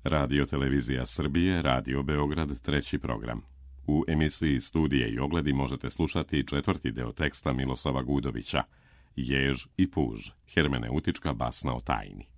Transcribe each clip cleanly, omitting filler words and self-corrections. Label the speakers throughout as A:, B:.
A: Radio Televizija Srbije, Radio Beograd, treći program. U emisiji Studije i ogledi možete slušati četvrti deo teksta Miloslava Gudovića, Jež i puž, hermeneutička basna o tajni.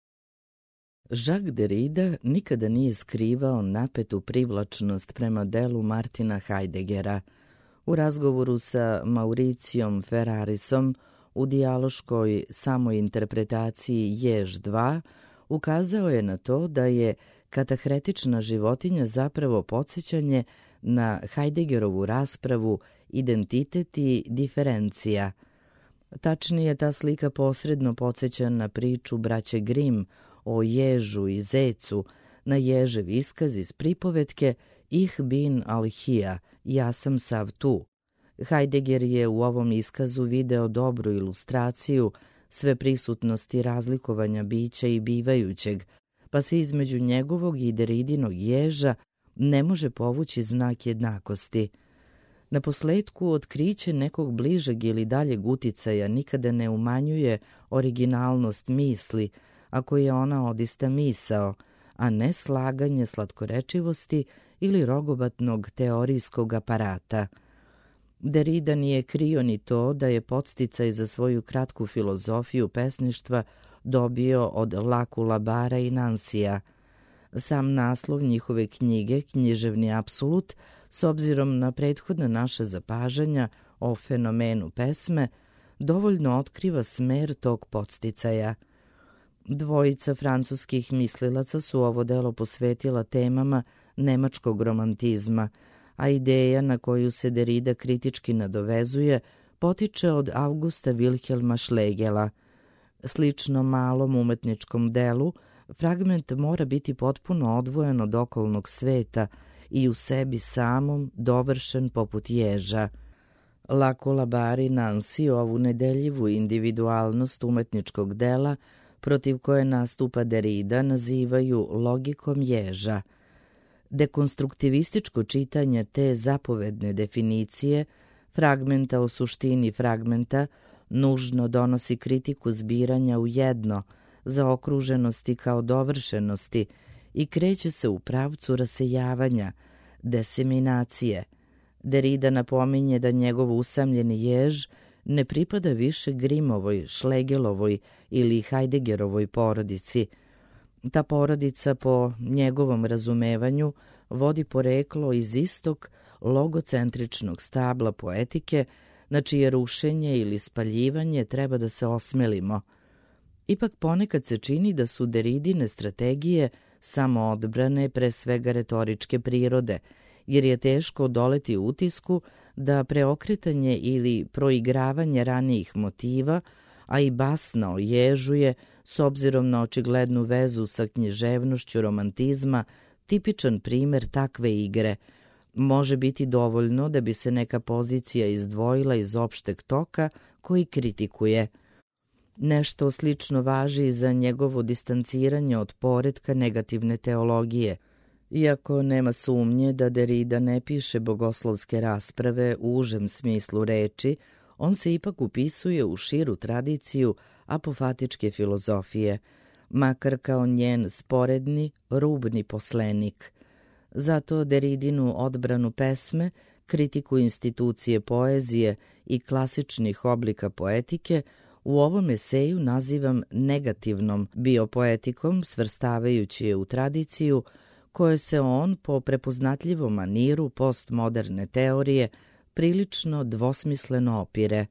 B: Jacques Derrida nikada nije skrivao napetu privlačnost prema delu Martina Heideggera. U razgovoru sa Mauricijom Ferrarisom u dijaloškoj samointerpretaciji Jež 2 ukazao je na to da je katahretična životinja zapravo podsjećanje na Heideggerovu raspravu identitet i diferencija. Tačnije, ta slika posredno podsjeća na priču braće Grimm o ježu i zecu, na ježev iskaz iz pripovetke Ich bin all hier, ja sam sav tu. Heidegger je u ovom iskazu video dobru ilustraciju sve prisutnosti razlikovanja bića i bivajućeg, pa se između njegovog i Derridinog ježa ne može povući znak jednakosti. Na posledku, otkriće nekog bližeg ili daljeg uticaja nikada ne umanjuje originalnost misli, ako je ona odista misao, a ne slaganje slatkorečivosti ili rogobatnog teorijskog aparata. Derrida nije krio ni to da je podsticaj za svoju kratku filozofiju pesništva dobio od Lacoulabara i Nansija. Sam naslov njihove knjige, Književni apsolut, s obzirom na prethodna naša zapažanja o fenomenu pesme, dovoljno otkriva smer tog podsticaja. Dvojica francuskih mislilaca su ovo delo posvetila temama nemačkog romantizma, a ideja na koju se Derrida kritički nadovezuje potiče od Augusta Wilhelma Schlegela. Slično malom umetničkom delu, fragment mora biti potpuno odvojen od okolnog sveta i u sebi samom dovršen poput ježa. Lacoulabar i Nansi ovu nedeljivu individualnost umetničkog dela protiv koje nastupa Derrida nazivaju logikom ježa. Dekonstruktivističko čitanje te zapovedne definicije, fragmenta o suštini fragmenta, nužno donosi kritiku zbiranja u jedno, zaokruženosti kao dovršenosti i kreće se u pravcu rasejavanja, deseminacije. Derrida napominje da njegov usamljeni jež ne pripada više Grimmovoj, Schlegelovoj ili Heideggerovoj porodici. Ta porodica, po njegovom razumevanju, vodi poreklo iz istog logocentričnog stabla poetike, na čije rušenje ili spaljivanje treba da se osmelimo. Ipak ponekad se čini da su Derridine strategije samo odbrane, pre svega retoričke prirode, jer je teško odoleti utisku da preokretanje ili proigravanje ranijih motiva, a i basna o ježu je, s obzirom na očiglednu vezu sa književnošću romantizma, tipičan primer takve igre. Može biti dovoljno da bi se neka pozicija izdvojila iz opšteg toka koji kritikuje. Nešto slično važi i za njegovo distanciranje od poretka negativne teologije. Iako nema sumnje da Derrida ne piše bogoslovske rasprave u užem smislu reči, on se ipak upisuje u širu tradiciju apofatičke filozofije, makar kao njen sporedni, rubni poslenik. Zato Derridinu odbranu pesme, kritiku institucije poezije i klasičnih oblika poetike u ovom eseju nazivam negativnom biopoetikom, svrstavajući je u tradiciju koje se on po prepoznatljivom maniru postmoderne teorije prilično dvosmisleno opire.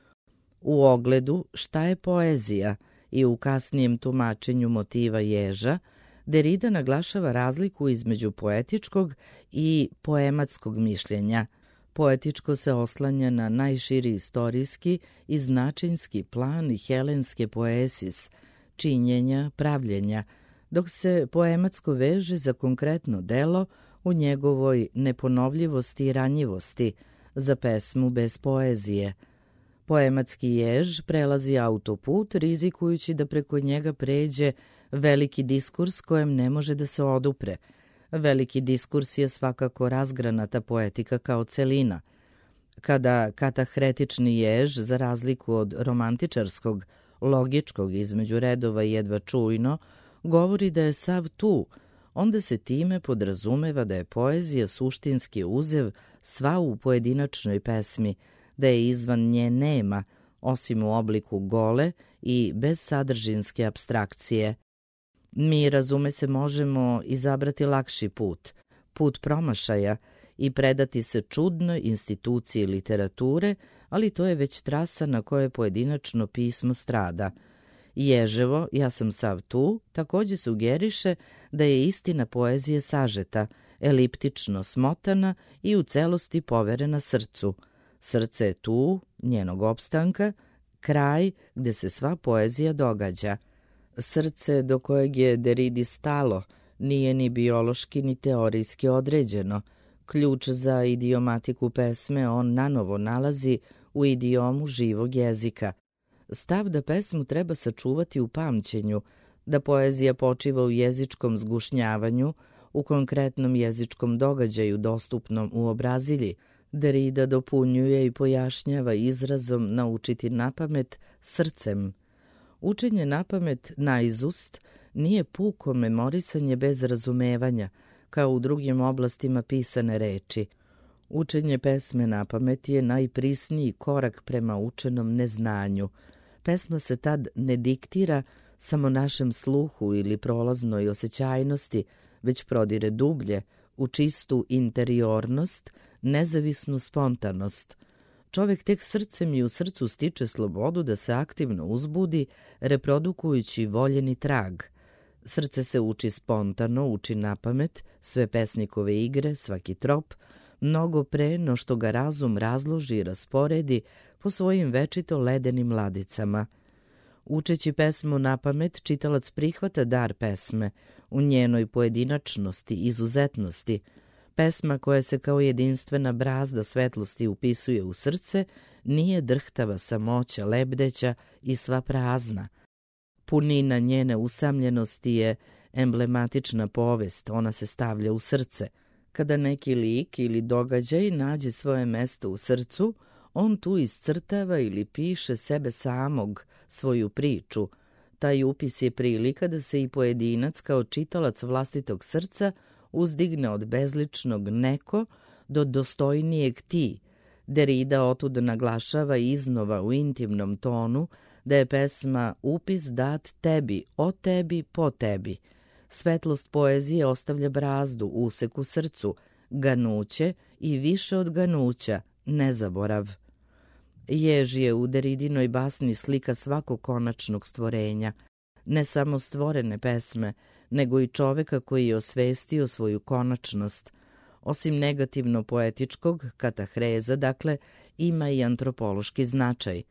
B: U ogledu šta je poezija i u kasnijem tumačenju motiva ježa, Derrida naglašava razliku između poetičkog i poematskog mišljenja. Poetičko se oslanja na najširi istorijski i značinski plan helenske poesis, činjenja, pravljenja, dok se poematsko veže za konkretno delo u njegovoj neponovljivosti i ranjivosti, za pesmu bez poezije. Poematski jež prelazi autoput, rizikujući da preko njega pređe veliki diskurs kojem ne može da se odupre. Veliki diskurs je svakako razgranata poetika kao celina. Kada katahretični jež, za razliku od romantičarskog, logičkog između redova jedva čujno, govori da je sav tu, onda se time podrazumeva da je poezija suštinski uzev sva u pojedinačnoj pesmi, da je izvan nje nema, osim u obliku gole i bezsadržinske apstrakcije. Mi, razume se, možemo izabrati lakši put, put promašaja, i predati se čudnoj instituciji literature, ali to je već trasa na kojoj pojedinačno pismo strada. Ježevo, ja sam sav tu, takođe sugeriše da je istina poezije sažeta, eliptično smotana i u celosti poverena srcu. Srce je tu, njenog opstanka, kraj gde se sva poezija događa. Srce do kojeg je Deridi stalo nije ni biološki ni teorijski određeno. Ključ za idiomatiku pesme on nanovo nalazi u idiomu živog jezika. Stav da pesmu treba sačuvati u pamćenju, da poezija počiva u jezičkom zgušnjavanju, u konkretnom jezičkom događaju dostupnom u obrazilji, Derida dopunjuje i pojašnjava izrazom naučiti napamet srcem. Učenje napamet naizust nije puko memorisanje bez razumevanja, kao u drugim oblastima pisane reči. Učenje pesme napamet je najprisniji korak prema učenom neznanju. Pesma se tad ne diktira samo našem sluhu ili prolaznoj osjećajnosti, već prodire dublje, u čistu interiornost, nezavisnu spontanost. Čovjek tek srcem i u srcu stiče slobodu da se aktivno uzbudi, reprodukujući voljeni trag. Srce se uči spontano, uči napamet, sve pesnikove igre, svaki trop, mnogo pre no što ga razum razloži i rasporedi po svojim večito ledenim ladicama. Učeći pesmu napamet, čitalac prihvata dar pesme u njenoj pojedinačnosti, izuzetnosti. Pesma koja se kao jedinstvena brazda svetlosti upisuje u srce nije drhtava samoća, lebdeća i sva prazna. Punina njene usamljenosti je emblematična povest, ona se stavlja u srce. Kada neki lik ili događaj nađe svoje mesto u srcu, on tu iscrtava ili piše sebe samog, svoju priču. Taj upis je prilika da se i pojedinac kao čitalac vlastitog srca uzdigne od bezličnog neko do dostojnijeg ti. Derida otud naglašava iznova u intimnom tonu da je pesma upis dat tebi, o tebi, po tebi. Svetlost poezije ostavlja brazdu, usek u srcu, ganuće i više od ganuća, nezaborav. Jež je u Deridinoj basni slika svakog konačnog stvorenja, ne samo stvorene pesme, nego i čoveka koji je osvestio svoju konačnost. Osim negativno poetičkog, katahreza, dakle, ima i antropološki značaj.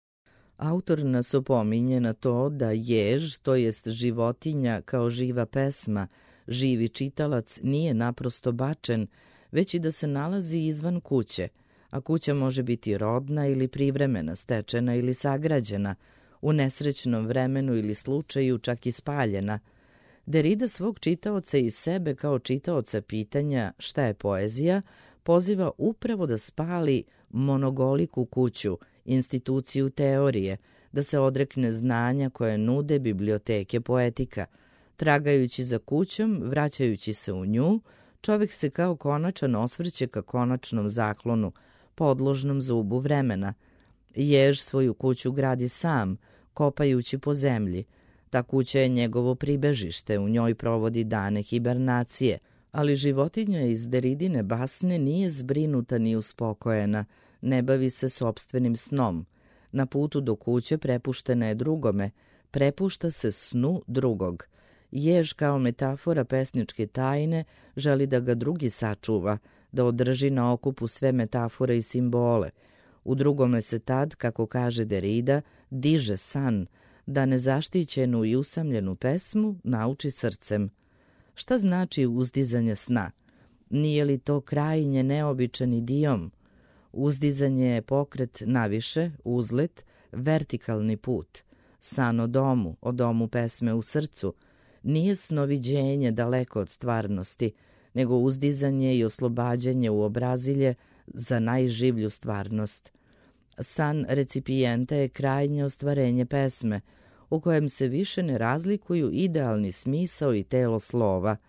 B: Autor nas opominje na to da jež, to jest životinja kao živa pesma, živi čitalac nije naprosto bačen, već i da se nalazi izvan kuće, a kuća može biti rodna ili privremena, stečena ili sagrađena, u nesrećnom vremenu ili slučaju čak i spaljena. Derida svog čitaoca i sebe kao čitaoca pitanja šta je poezija poziva upravo da spali monogoliku kuću, instituciju teorije, da se odrekne znanja koje nude biblioteke poetika. Tragajući za kućom, vraćajući se u nju, čovjek se kao konačan osvrće ka konačnom zaklonu, podložnom zubu vremena. Jež svoju kuću gradi sam, kopajući po zemlji. Ta kuća je njegovo pribežište, u njoj provodi dane hibernacije, ali životinja iz Deridine basne nije zbrinuta ni uspokojena, ne bavi se sopstvenim snom. Na putu do kuće prepuštena je drugome, prepušta se snu drugog. Jež kao metafora pesničke tajne želi da ga drugi sačuva, da održi na okupu sve metafore i simbole. U drugome se tad, kako kaže Derida, diže san, da nezaštićenu i usamljenu pesmu nauči srcem. Šta znači uzdizanje sna? Nije li to krajnje neobičan idiom? Uzdizanje je pokret naviše, uzlet, vertikalni put. San o domu pesme u srcu, nije snoviđenje daleko od stvarnosti, nego uzdizanje i oslobađanje u obrazilje za najživlju stvarnost. San recipijenta je krajnje ostvarenje pesme, u kojem se više ne razlikuju idealni smisao i telo slova,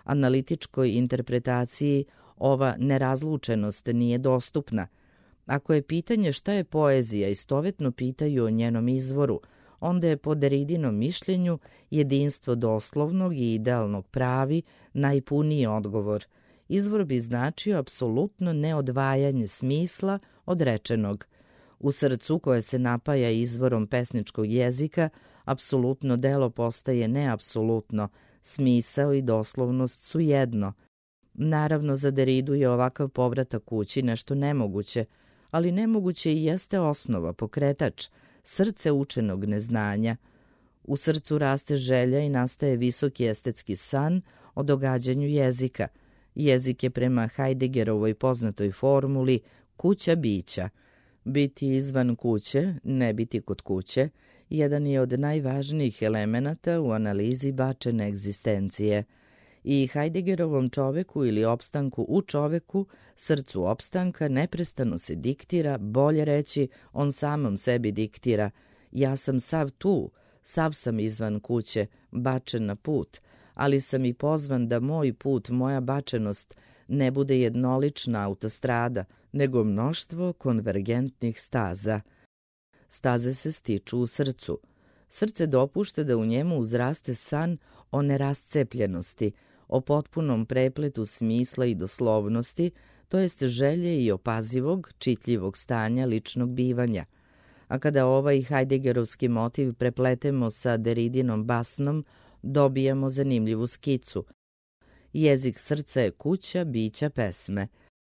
B: Analitičkoj interpretaciji ova nerazlučenost nije dostupna. Ako je pitanje šta je poezija istovetno pitaju o njenom izvoru, onda je po Derridinom mišljenju jedinstvo doslovnog i idealnog pravi najpuniji odgovor. Izvor bi značio apsolutno neodvajanje smisla od rečenog. U srcu koje se napaja izvorom pesničkog jezika, apsolutno delo postaje neapsolutno, smisao i doslovnost su jedno. Naravno, za Derridu je ovakav povratak kući nešto nemoguće, ali nemoguće i jeste osnova, pokretač, srce učenog neznanja. U srcu raste želja i nastaje visoki estetski san o događanju jezika. Jezik je prema Heideggerovoj poznatoj formuli kuća bića. Biti izvan kuće, ne biti kod kuće, jedan je od najvažnijih elemenata u analizi bačene egzistencije. I Heideggerovom čoveku ili opstanku u čoveku, srcu opstanka, neprestano se diktira, bolje reći, on samom sebi diktira. Ja sam sav tu, sav sam izvan kuće, bačen na put, ali sam i pozvan da moj put, moja bačenost, ne bude jednolična autostrada, nego mnoštvo konvergentnih staza. Staze se stiču u srcu. Srce dopušta da u njemu uzraste san o nerascepljenosti, o potpunom prepletu smisla i doslovnosti, to jest želje i opazivog, čitljivog stanja ličnog bivanja. A kada ovaj Heideggerovski motiv prepletemo sa Derridinom basnom, dobijamo zanimljivu skicu. Jezik srca je kuća bića pesme.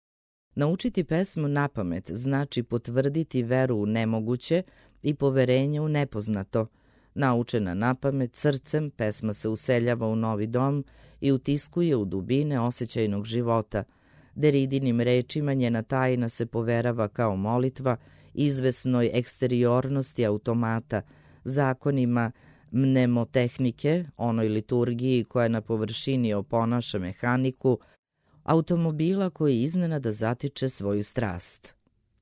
B: Naučiti pesmu napamet znači potvrditi veru u nemoguće i poverenje u nepoznato. Naučena napamet srcem, pesma se useljava u novi dom i utiskuje u dubine osjećajnog života. Derridinim rečima njena tajna se poverava kao molitva izvesnoj eksteriornosti automata, zakonima mnemotehnike, onoj liturgiji koja na površini oponaša mehaniku, automobila koji iznenada zatiče svoju strast.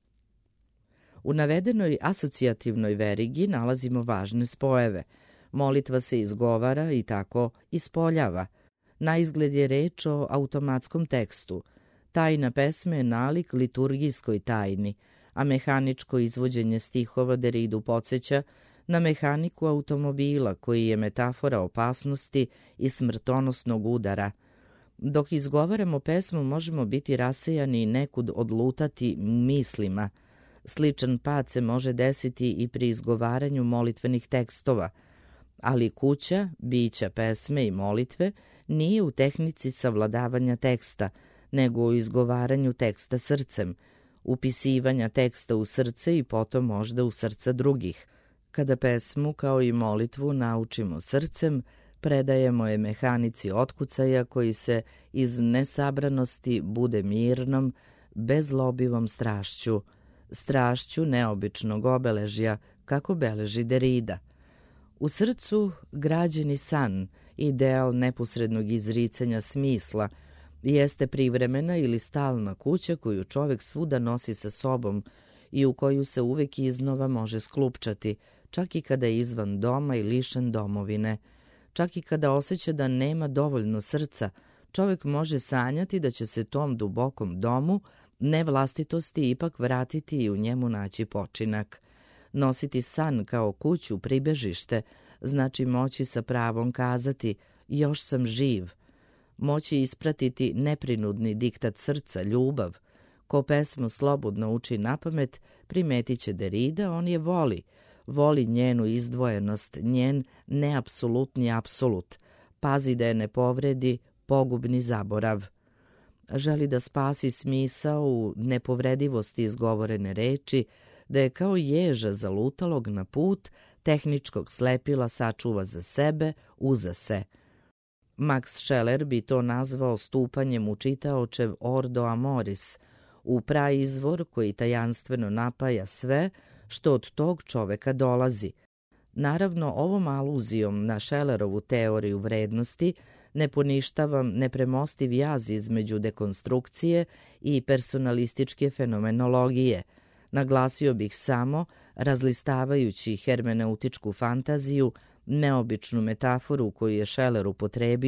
B: U navedenoj asocijativnoj verigi nalazimo važne spojeve. Molitva se izgovara i tako ispoljava. Naizgled je reč o automatskom tekstu. Tajna pesme je nalik liturgijskoj tajni, a mehaničko izvođenje stihova Derridu podsjeća na mehaniku automobila koji je metafora opasnosti i smrtonosnog udara. Dok izgovaramo pesmu možemo biti rasejani i nekud odlutati mislima. Sličan pad se može desiti i pri izgovaranju molitvenih tekstova, ali kuća, bića pesme i molitve nije u tehnici savladavanja teksta, nego u izgovaranju teksta srcem, upisivanja teksta u srce i potom možda u srca drugih. Kada pesmu kao i molitvu naučimo srcem, predajemo je mehanici otkucaja koji se iz nesabranosti bude mirnom, bezlobivom strašću neobičnog obeležja, kako beleži Derrida. U srcu građeni san, ideal neposrednog izricanja smisla, jeste privremena ili stalna kuća koju čovek svuda nosi sa sobom i u koju se uvek iznova može sklupčati, čak i kada je izvan doma i lišen domovine. Čak i kada osjeća da nema dovoljno srca, čovek može sanjati da će se tom dubokom domu nevlastitosti ipak vratiti i u njemu naći počinak. Nositi san kao kuću, pribežište, znači moći sa pravom kazati još sam živ. Moći ispratiti neprinudni diktat srca, ljubav. Ko pesmu slobodno uči napamet, primetit će Derrida, on je voli njenu izdvojenost, njen neapsolutni apsolut, pazi da je ne povredi pogubni zaborav. Želi da spasi smisao u nepovredivosti izgovorene reči, da je kao ježa zalutalog na put tehničkog slepila sačuva za sebe, uza se. Max Scheler bi to nazvao stupanjem u čitaočev ordo amoris, u praizvor koji tajanstveno napaja sve što od tog čoveka dolazi. Naravno, ovom aluzijom na Schelerovu teoriju vrednosti ne poništavam nepremostiv jaz između dekonstrukcije i personalističke fenomenologije. Naglasio bih samo, razlistavajući hermeneutičku fantaziju, neobičnu metaforu koju je Scheler upotrebio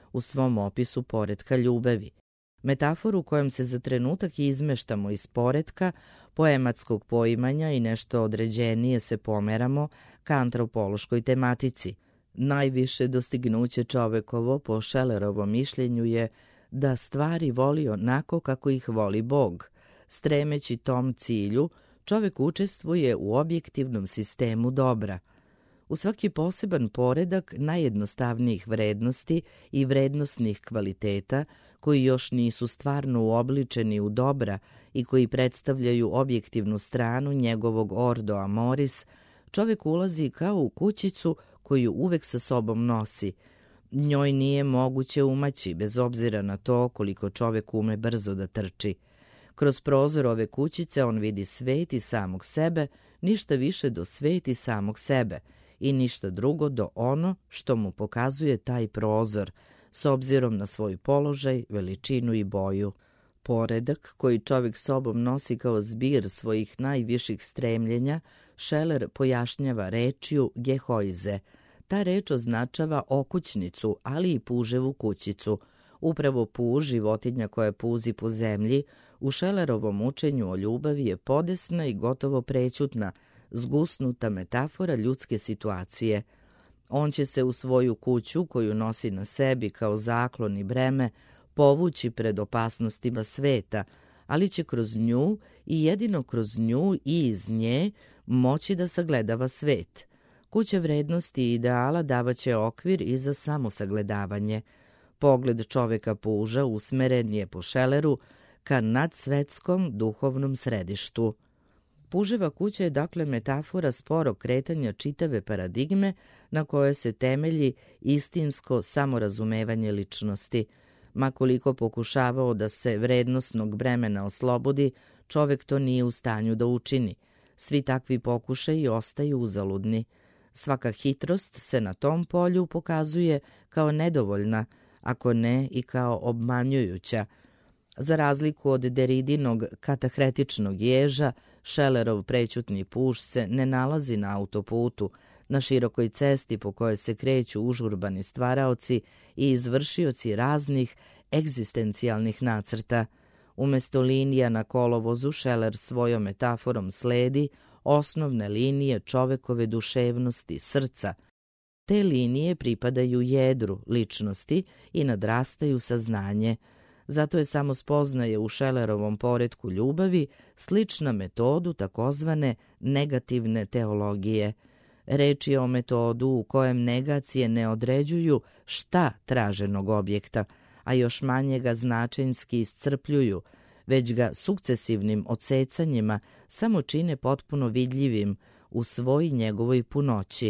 B: u svom opisu poretka ljubavi. Metaforu kojom se za trenutak izmeštamo iz poretka, poematskog poimanja i nešto određenije se pomeramo ka antropološkoj tematici. Najviše dostignuće čovekovo, po Schellerovom mišljenju, je da stvari voli onako kako ih voli Bog. Stremeći tom cilju, čovek učestvuje u objektivnom sistemu dobra. U svaki poseban poredak najjednostavnijih vrednosti i vrednosnih kvaliteta, koji još nisu stvarno uobličeni u dobra i koji predstavljaju objektivnu stranu njegovog ordo amoris, čovek ulazi kao u kućicu koju uvek sa sobom nosi. Njoj nije moguće umaći, bez obzira na to koliko čovek ume brzo da trči. Kroz prozor ove kućice on vidi svet i samog sebe, ništa više do svet i samog sebe i ništa drugo do ono što mu pokazuje taj prozor, s obzirom na svoj položaj, veličinu i boju. Poredak koji čovjek sobom nosi kao zbir svojih najviših stremljenja, Scheller pojašnjava rečju gehoize. Ta reč označava okućnicu, ali i puževu kućicu. Upravo puž, životinja koja puzi po zemlji, u Schellerovom učenju o ljubavi je podesna i gotovo prećutna, zgusnuta metafora ljudske situacije. On će se u svoju kuću, koju nosi na sebi kao zaklon i breme, povući pred opasnostima sveta, ali će kroz nju i jedino kroz nju i iz nje moći da sagledava svet. Kuća vrednosti i ideala davaće okvir i za samosagledavanje. Pogled čoveka puža usmeren je po Schelleru ka nadsvetskom duhovnom središtu. Puževa kuća je dakle metafora sporog kretanja čitave paradigme na kojoj se temelji istinsko samorazumevanje ličnosti. Ma koliko pokušavao da se vrednosnog bremena oslobodi, čovek to nije u stanju da učini. Svi takvi pokušaji ostaju uzaludni. Svaka hitrost se na tom polju pokazuje kao nedovoljna, ako ne i kao obmanjujuća. Za razliku od Deridinog katahretičnog ježa, Schellerov prećutni puž se ne nalazi na autoputu, na širokoj cesti po kojoj se kreću užurbani stvaraoci i izvršioci raznih egzistencijalnih nacrta. Umesto linija na kolovozu, Scheller svojom metaforom sledi osnovne linije čovekove duševnosti, srca. Te linije pripadaju jedru ličnosti i nadrastaju saznanje. Zato je samo spoznaje u Schellerovom poretku ljubavi slična metodu takozvane negativne teologije. Reč je o metodu u kojem negacije ne određuju šta traženog objekta, a još manje ga značenjski iscrpljuju, već ga sukcesivnim odsecanjima samo čine potpuno vidljivim u svoj njegovoj punoći.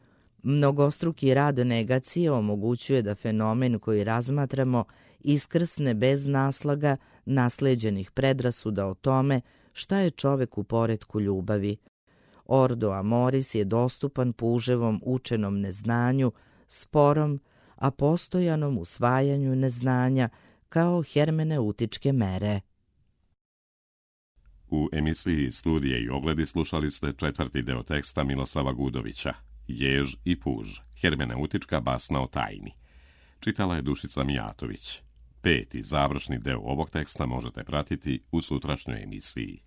B: Mnogostruki rad negacije omogućuje da fenomen koji razmatramo iskrsne bez naslaga nasleđenih predrasuda o tome šta je čovek u poretku ljubavi. Ordo amoris je dostupan puževom učenom neznanju, sporom, a postojanom usvajanju neznanja kao hermeneutičke mere.
A: U emisiji Studije i ogledi slušali ste 4. deo teksta Miloslava Gudovića, Jež i puž, hermeneutička basna o tajni. Čitala je Dušica Mijatović. 5. završni deo ovog teksta možete pratiti u sutrašnjoj emisiji.